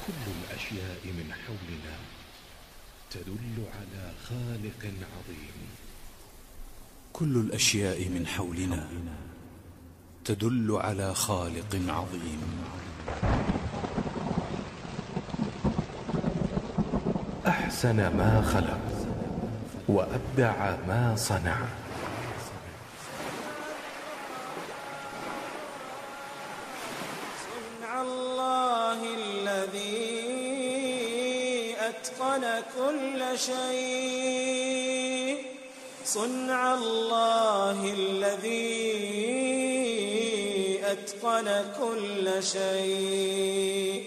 كل الأشياء من حولنا تدل على خالق عظيم. كل الأشياء من حولنا تدل على خالق عظيم. أحسن ما خلق وأبدع ما صنع. صنع الله الذي أتقن كل شيء، صنع الله الذي أتقن كل شيء،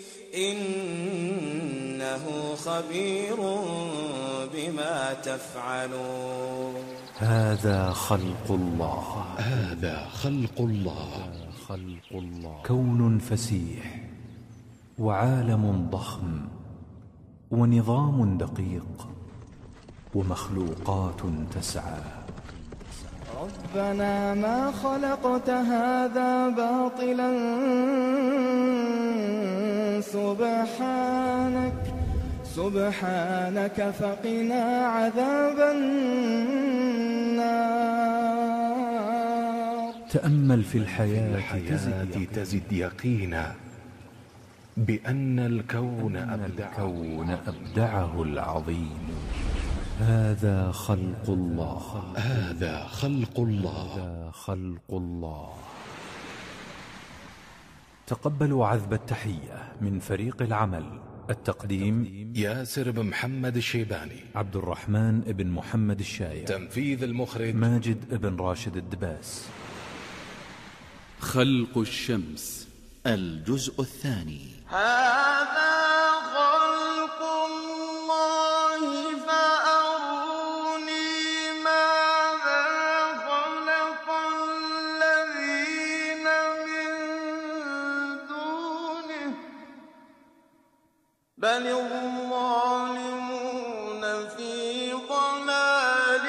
إنه خبير بما تفعلون. هذا خلق الله. هذا خلق الله. كون فسيح وعالم ضخم ونظام دقيق ومخلوقات تسعى. ربنا ما خلقت هذا باطلا سبحانك فقنا عذاب النار. تأمل في الحياة تزد يقينا بأن الكون أبدعه العظيم. هذا خلق الله. هذا خلق الله. هذا خلق الله. تقبلوا عذب التحية من فريق العمل. التقديم ياسر بن محمد الشيباني، عبد الرحمن بن محمد الشايع، تنفيذ المخرج ماجد بن راشد الدباس. خلق الشمس الجزء الثاني. هذا خلق الله فأروني ماذا خلق الذين من دونه بل الظالمون في ضلال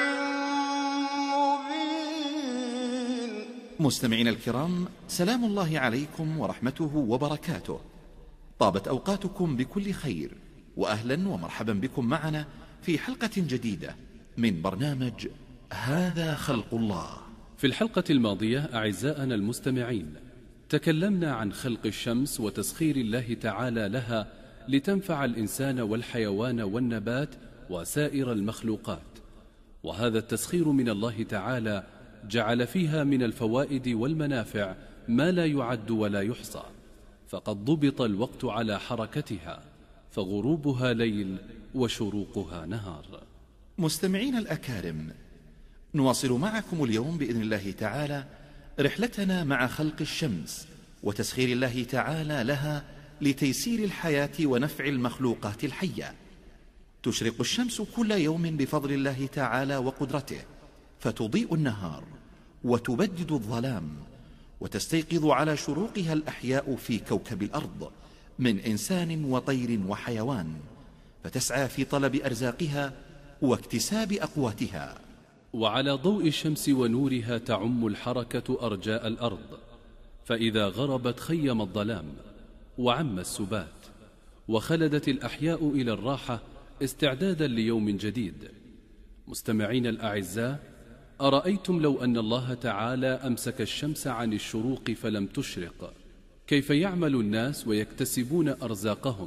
مبين. مستمعين الكرام، سلام الله عليكم ورحمته وبركاته. طابت أوقاتكم بكل خير، وأهلا ومرحبا بكم معنا في حلقة جديدة من برنامج هذا خلق الله. في الحلقة الماضية أعزائنا المستمعين تكلمنا عن خلق الشمس وتسخير الله تعالى لها لتنفع الإنسان والحيوان والنبات وسائر المخلوقات. وهذا التسخير من الله تعالى جعل فيها من الفوائد والمنافع ما لا يعد ولا يحصى، فقد ضبط الوقت على حركتها، فغروبها ليل وشروقها نهار. مستمعين الأكارم، نواصل معكم اليوم بإذن الله تعالى رحلتنا مع خلق الشمس وتسخير الله تعالى لها لتيسير الحياة ونفع المخلوقات الحية. تشرق الشمس كل يوم بفضل الله تعالى وقدرته، فتضيء النهار وتبدد الظلام، وتستيقظ على شروقها الأحياء في كوكب الأرض من إنسان وطير وحيوان، فتسعى في طلب أرزاقها واكتساب أقواتها. وعلى ضوء الشمس ونورها تعم الحركة أرجاء الأرض، فإذا غربت خيم الظلام وعم السبات، وخلدت الأحياء إلى الراحة استعدادا ليوم جديد. مستمعين الأعزاء، أرأيتم لو أن الله تعالى أمسك الشمس عن الشروق فلم تشرق، كيف يعمل الناس ويكتسبون أرزاقهم؟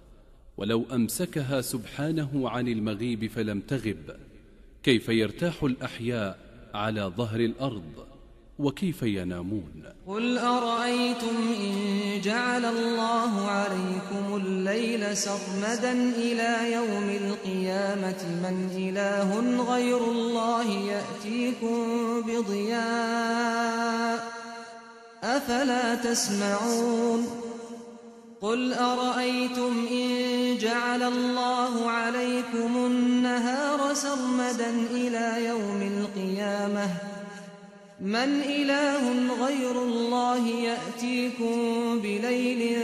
ولو أمسكها سبحانه عن المغيب فلم تغب، كيف يرتاح الأحياء على ظهر الأرض وكيف ينامون؟ قل أرأيتم إن جعل الله عليكم الليل سرمدا إلى يوم القيامة من إله غير الله يأتيكم بضياء أفلا تسمعون؟ قل أرأيتم إن جعل الله عليكم النهار سرمدا إلى يوم القيامة من إله غير الله يأتيكم بليل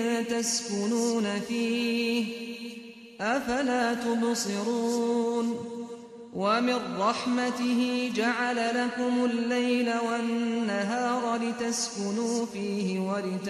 تسكنون فيه أفلا تبصرون؟ ومن رحمته جعل لكم الليل والنهار لتسكنوا فيه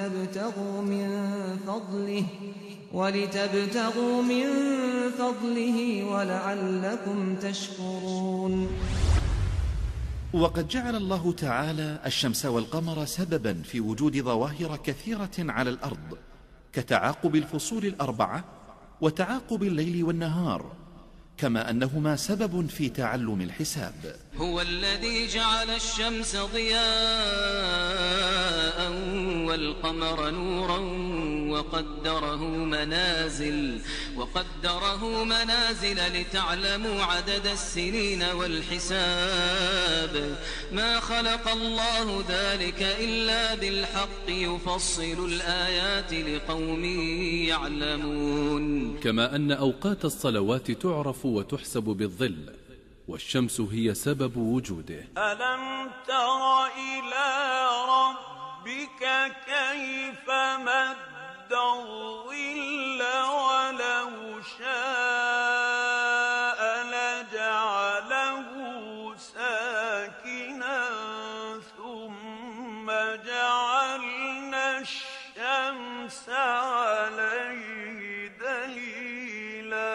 ولتبتغوا من فضله ولعلكم تشكرون. وقد جعل الله تعالى الشمس والقمر سببا في وجود ظواهر كثيرة على الأرض كتعاقب الفصول الأربعة وتعاقب الليل والنهار، كما أنهما سبب في تعلم الحساب. هو الذي جعل الشمس ضياء والقمر نورا وقدره منازل لتعلموا عدد السنين والحساب. ما خلق الله ذلك إلا بالحق يفصل الآيات لقوم يعلمون. كما أن أوقات الصلوات تعرف وتحسب بالظل، والشمس هي سبب وجوده. ألم تر إلى ربك كيف مد الظل ولو شاء لجعله ساكنا ثم جعلنا الشمس عليه دليلا.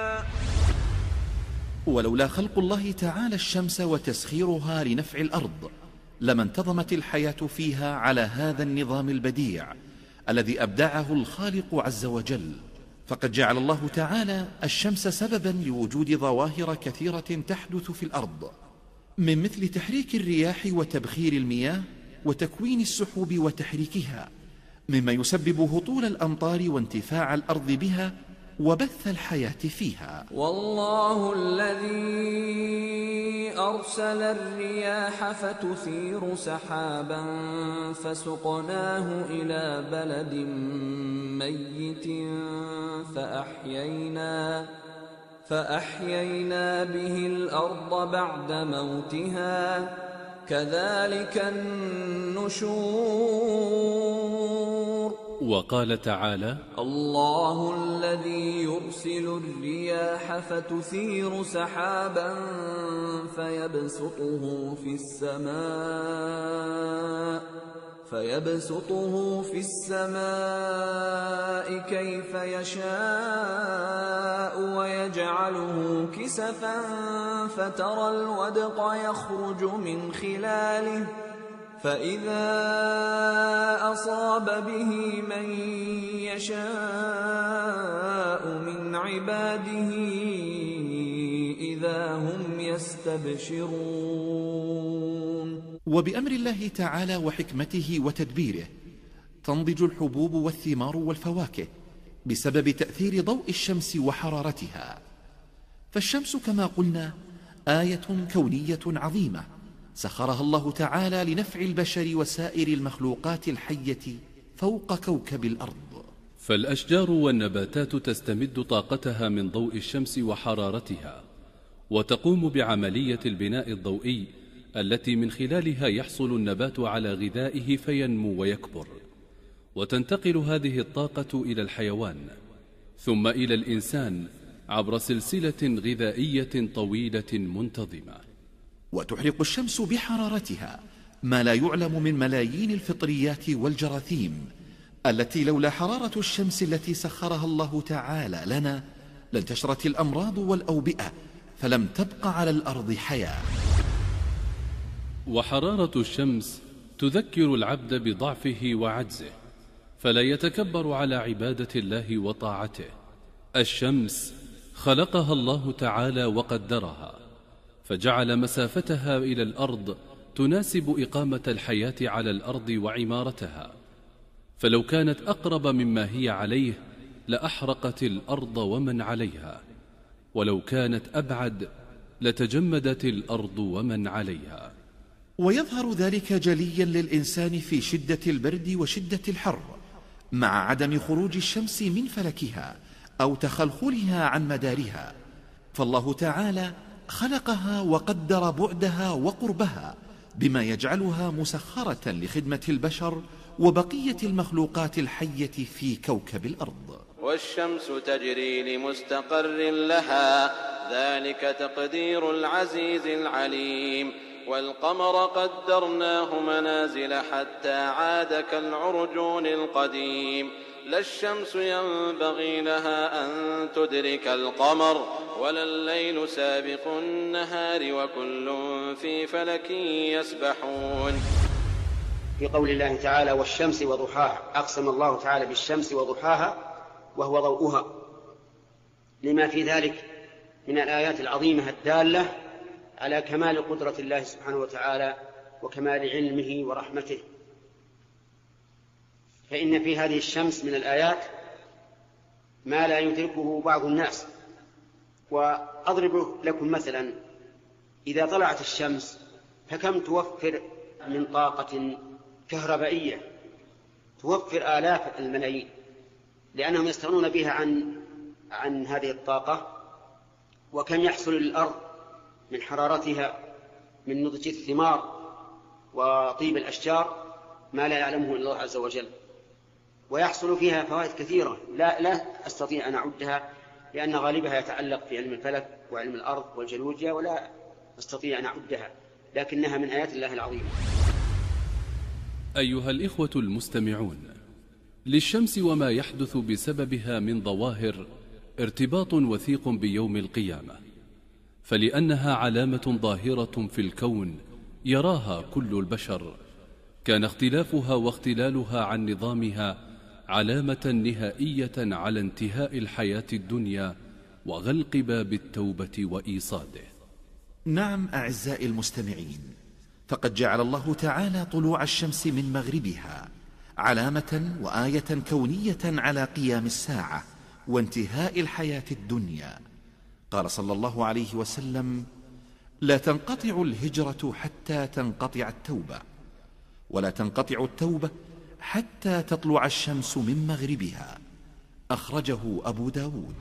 ولولا خلق الله تعالى الشمس وتسخيرها لنفع الأرض لما انتظمت الحياة فيها على هذا النظام البديع الذي أبدعه الخالق عز وجل. فقد جعل الله تعالى الشمس سببا لوجود ظواهر كثيرة تحدث في الأرض، من مثل تحريك الرياح وتبخير المياه وتكوين السحب وتحريكها، مما يسبب هطول الأمطار وانتفاع الأرض بها وبث الحياة فيها. والله الذي أرسل الرياح فتثير سحابا فسقناه إلى بلد ميت فأحيينا به الأرض بعد موتها كذلك النشور. وقال تعالى: الله الذي يرسل الرياح فتثير سحابا فيبسطه في السماء كيف يشاء ويجعله كسفا فترى الودق يخرج من خلاله فإذا أصاب به من يشاء من عباده إذا هم يستبشرون. وبأمر الله تعالى وحكمته وتدبيره تنضج الحبوب والثمار والفواكه بسبب تأثير ضوء الشمس وحرارتها. فالشمس كما قلنا آية كونية عظيمة سخرها الله تعالى لنفع البشر وسائر المخلوقات الحية فوق كوكب الأرض. فالأشجار والنباتات تستمد طاقتها من ضوء الشمس وحرارتها، وتقوم بعملية البناء الضوئي التي من خلالها يحصل النبات على غذائه فينمو ويكبر، وتنتقل هذه الطاقة إلى الحيوان ثم إلى الإنسان عبر سلسلة غذائية طويلة منتظمة. وتحرق الشمس بحرارتها ما لا يعلم من ملايين الفطريات والجراثيم التي لولا حرارة الشمس التي سخرها الله تعالى لنا لانتشرت الأمراض والأوبئة فلم تبق على الأرض حياة. وحرارة الشمس تذكر العبد بضعفه وعجزه فلا يتكبر على عبادة الله وطاعته. الشمس خلقها الله تعالى وقدرها فجعل مسافتها إلى الأرض تناسب إقامة الحياة على الأرض وعمارتها، فلو كانت أقرب مما هي عليه لأحرقت الأرض ومن عليها، ولو كانت أبعد لتجمدت الأرض ومن عليها. ويظهر ذلك جليا للإنسان في شدة البرد وشدة الحر مع عدم خروج الشمس من فلكها أو تخلخلها عن مدارها، فالله تعالى خلقها وقدر بعدها وقربها بما يجعلها مسخرة لخدمة البشر وبقية المخلوقات الحية في كوكب الأرض. والشمس تجري لمستقر لها ذلك تقدير العزيز العليم والقمر قدرناه منازل حتى عاد كالعرجون القديم لا الشمس ينبغي لها أن تدرك القمر ولا الليل سابق النهار وكل في فلك يسبحون. في قول الله تعالى والشمس وضحاها، أقسم الله تعالى بالشمس وضحاها وهو ضوءها، لما في ذلك من الآيات العظيمة الدالة على كمال قدرة الله سبحانه وتعالى وكمال علمه ورحمته. فإن في هذه الشمس من الآيات ما لا يدركه بعض الناس. وأضرب لكم مثلا، إذا طلعت الشمس فكم توفر من طاقة كهربائية، توفر آلاف الملايين، لأنهم يستغنون بها عن هذه الطاقة. وكم يحصل للأرض من حرارتها من نضج الثمار وطيب الأشجار ما لا يعلمه إلا الله عز وجل، ويحصل فيها فوائد كثيرة لا أستطيع أن أعدها، لأن غالبها يتعلق في علم الفلك وعلم الأرض والجيولوجيا، ولا أستطيع أن أعدها، لكنها من آيات الله العظيمة. أيها الإخوة المستمعون، للشمس وما يحدث بسببها من ظواهر ارتباط وثيق بيوم القيامة، فلأنها علامة ظاهرة في الكون يراها كل البشر، كان اختلافها واختلالها عن نظامها علامة نهائية على انتهاء الحياة الدنيا وغلق باب التوبة وإيصاده. نعم أعزائي المستمعين، فقد جعل الله تعالى طلوع الشمس من مغربها علامة وآية كونية على قيام الساعة وانتهاء الحياة الدنيا. قال صلى الله عليه وسلم: لا تنقطع الهجرة حتى تنقطع التوبة، ولا تنقطع التوبة حتى تطلع الشمس من مغربها. أخرجه أبو داود.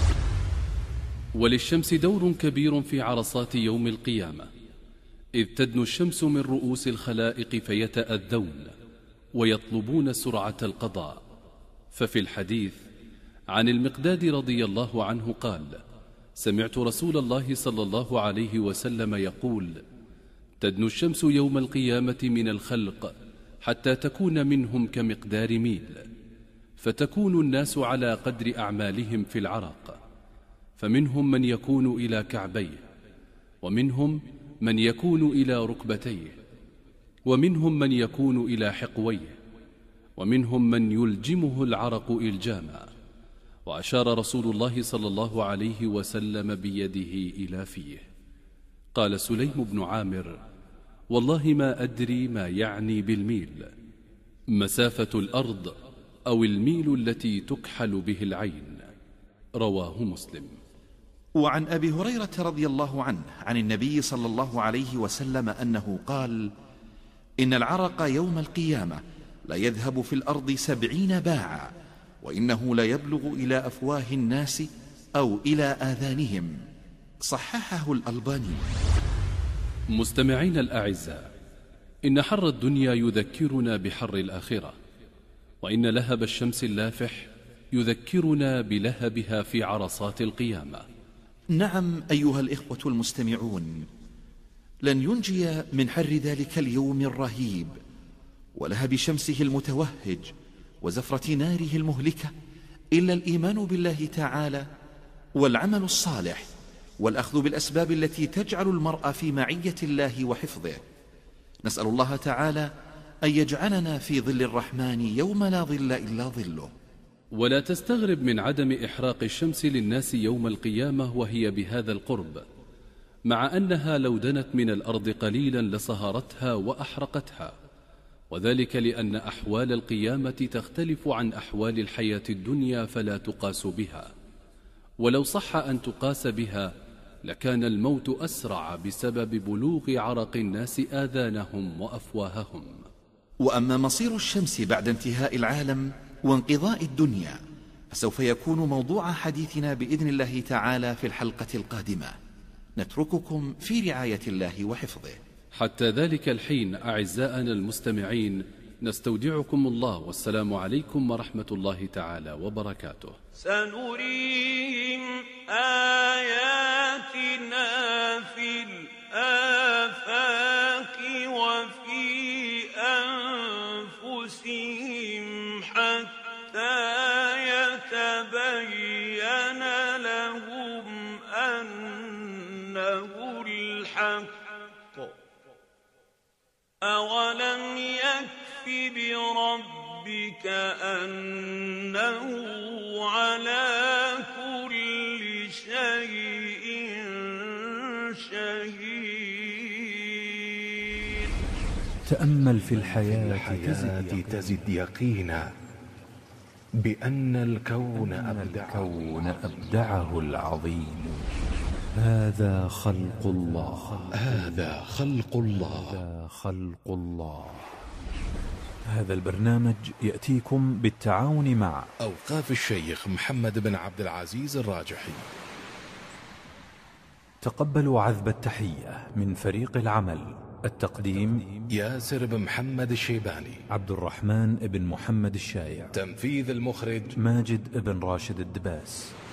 وللشمس دور كبير في عرصات يوم القيامة، إذ تدنو الشمس من رؤوس الخلائق فيتأذون ويطلبون سرعة القضاء. ففي الحديث عن المقداد رضي الله عنه قال: سمعت رسول الله صلى الله عليه وسلم يقول: تدنو الشمس يوم القيامة من الخلق حتى تكون منهم كمقدار ميل، فتكون الناس على قدر أعمالهم في العرق، فمنهم من يكون إلى كعبيه، ومنهم من يكون إلى ركبتيه، ومنهم من يكون إلى حقويه، ومنهم من يلجمه العرق إلجاما. وأشار رسول الله صلى الله عليه وسلم بيده إلى فيه. قال سليم بن عامر: والله ما أدري ما يعني بالميل، مسافة الأرض أو الميل التي تكحل به العين. رواه مسلم. وعن أبي هريرة رضي الله عنه عن النبي صلى الله عليه وسلم أنه قال: إن العرق يوم القيامة لا يذهب في الأرض 70 باعا، وإنه لا يبلغ إلى أفواه الناس أو إلى آذانهم. صححه الألباني. مستمعين الأعزاء، إن حر الدنيا يذكرنا بحر الآخرة، وإن لهب الشمس اللافح يذكرنا بلهبها في عرصات القيامة. نعم أيها الإخوة المستمعون، لن ينجي من حر ذلك اليوم الرهيب ولهب شمسه المتوهج وزفرة ناره المهلكة إلا الإيمان بالله تعالى والعمل الصالح والأخذ بالأسباب التي تجعل المرء في معية الله وحفظه. نسأل الله تعالى أن يجعلنا في ظل الرحمن يوم لا ظل إلا ظله. ولا تستغرب من عدم إحراق الشمس للناس يوم القيامة وهي بهذا القرب، مع أنها لو دنت من الأرض قليلا لصهرتها وأحرقتها، وذلك لأن أحوال القيامة تختلف عن أحوال الحياة الدنيا فلا تقاس بها، ولو صح أن تقاس بها لكان الموت أسرع بسبب بلوغ عرق الناس آذانهم وأفواههم. وأما مصير الشمس بعد انتهاء العالم وانقضاء الدنيا فسوف يكون موضوع حديثنا بإذن الله تعالى في الحلقة القادمة. نترككم في رعاية الله وحفظه. حتى ذلك الحين أعزائنا المستمعين، نستودعكم الله، والسلام عليكم ورحمة الله تعالى وبركاته. سنريهم آياتنا في الآفاق وفي أنفسهم حتى يتبين لهم أنه الحق. أولم يكف بربك أنه على كل شيء شهيد. تأمل في الحياة تزد يقينا بأن الكون أبدعه العظيم. هذا خلق الله. هذا خلق الله. هذا خلق الله. هذا البرنامج يأتيكم بالتعاون مع أوقاف الشيخ محمد بن عبد العزيز الراجحي. تقبلوا عذب التحية من فريق العمل. التقديم ياسر بن محمد الشيباني، عبد الرحمن بن محمد الشايع. تنفيذ المخرج ماجد بن راشد الدباس.